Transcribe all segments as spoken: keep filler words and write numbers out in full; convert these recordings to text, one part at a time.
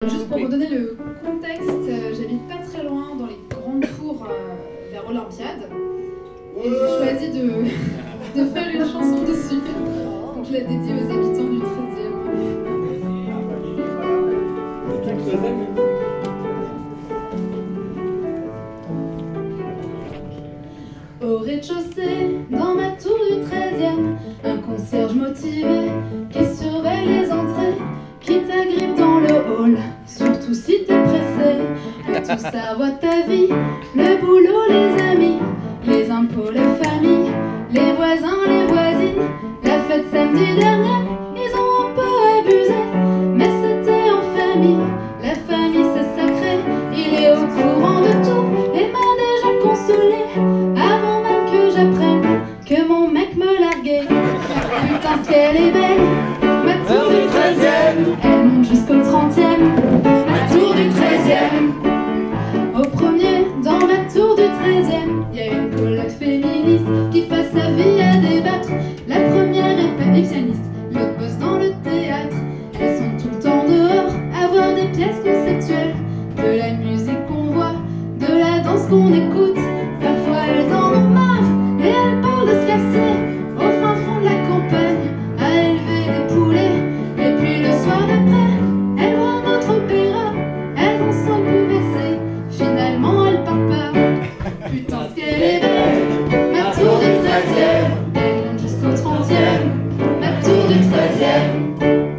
Juste pour vous donner le contexte, euh, j'habite pas très loin dans les grandes tours euh, vers Olympiade. Et j'ai choisi de, de faire une chanson dessus. Donc je la dédie aux habitants du treizième. Au rez-de-chaussée, dans ma tour du treizième, un concierge motivé qui surveille les entrées, qui t'agrippe dans le hall, surtout si t'es pressé. Que tout ça voit ta vie, le boulot, les amis, les impôts, les familles, les voisins, les voisines. La fête samedi dernier, ils ont un peu abusé, mais c'était en famille. La famille c'est sacré, il est au courant de tout et m'a déjà consolé avant même que j'apprenne que mon mec me larguait. Putain ce qu'elle est belle, ma tour du treizième, elle monte jusqu'au trentième, ma tour du treizième. Au premier, dans ma tour du treizième, y a une coloc féministe qui passe sa vie à débattre. La première est pianiste, l'autre bosse dans le théâtre. Elles sont tout le temps dehors à voir des pièces conceptuelles, de la musique qu'on voit, de la danse qu'on écoute. Parfois elles en ont marre et elles parlent de se casser au fin fond de la campagne à élever des poulets. Et puis le soir d'après, elles voient notre opéra, elles en sont bouleversées. Finalement elles partent pas. Putain ce qu'elle est belle, ma tour du treizième, elle monte jusqu'au trentième, ma tour du treizième.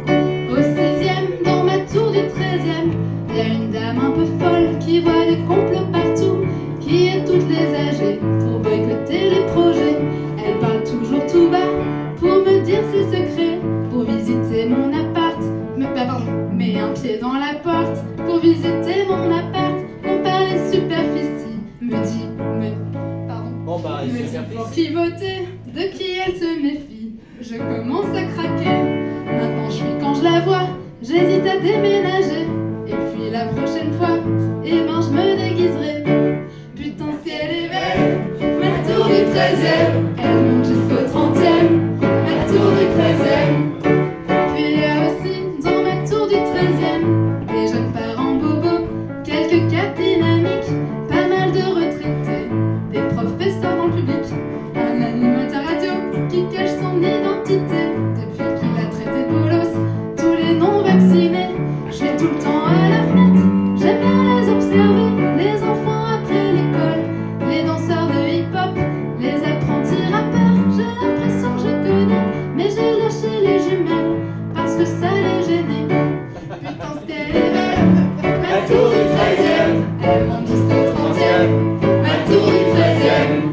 Au seizième, dans ma tour du treizième, y a une dame un peu folle qui voit des complots partout, qui est toutes les âgées pour boycotter les projets. Elle parle toujours tout bas pour me dire ses secrets, pour visiter mon appart, me, bah, pardon, mets un pied dans la porte, pour visiter mon appart, compare les superficies, me dit, me, pardon, Bon bah, me dit pour qui voter, de qui elle se méfie. Je commence à craquer, maintenant je fuis quand je la vois, j'hésite à déménager, et puis la prochaine fois, eh ben je me déguiserai. Putain si elle est belle, ma tour du treizième, elle monte jusqu'au trentième, ma tour du treizième. Puis il y a aussi dans ma tour du treizième des jeunes parents bobos, quelques cas dynamiques, pas mal de retraités, des professeurs dans le public, un animateur radio qui cache son identité depuis qu'il a traité bolos tous les non vaccinés. Je vais tout le temps à la fenêtre, j'aime bien les observer, les enfants après l'école, les danseurs de hip-hop, les apprentis rappeurs. J'ai l'impression que je connais, mais j'ai lâché les jumelles parce que ça les gênait. Putain ce qu'elle est belle, ma tour du treizième, elle monte jusqu'au trentième, ma tour du treizième.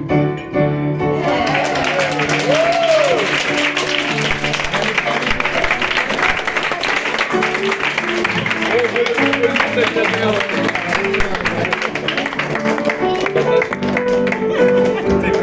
oh, je, je, je, je, je, je, je, je, je,